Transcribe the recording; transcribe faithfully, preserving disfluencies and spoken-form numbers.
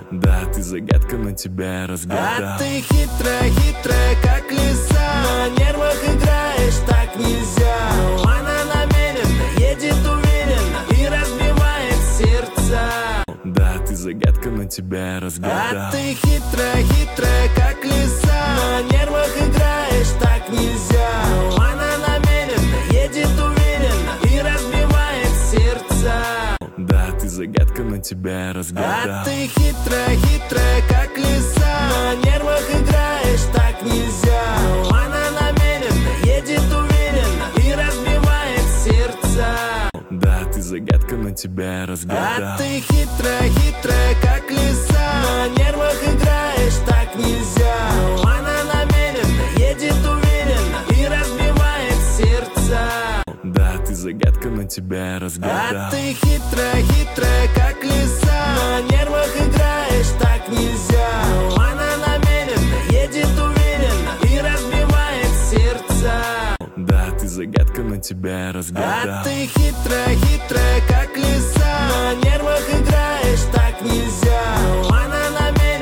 Да, ты загадка, но тебя я разгадал. А ты хитрая, хитрая, как лиса. На нервах играешь, так нельзя. Но она намеренно едет уверенно и разбивает сердца. Да, ты загадка, но тебя я разгадал. А ты хитрая, хитрая, как лиса. На нервах играешь, так нельзя. Но она намеренно едет уверенно и разбивает сердца. Да, ты загадка, но тебя я разгадал. А ты хитрая, хитрая, как лиса. На нервах играешь, так нельзя. Но она намеренно едет уверенно и разбивает сердца. Да, ты загадка, но тебя я разгадал. А ты хитрая, хитрая, как лиса. На нервах играешь, так нельзя. Но она намеренно едет уверенно и разбивает сердца. Да, ты загадка, но тебя я разгадал. А ты хитрая, хитрая, как лиса. На нервах играешь, так нельзя. Но она намеренно едет уверенно и разбивает сердца. Да, ты загадка, но тебя я разгадал. А ты хитрая, хитрая, как лиса.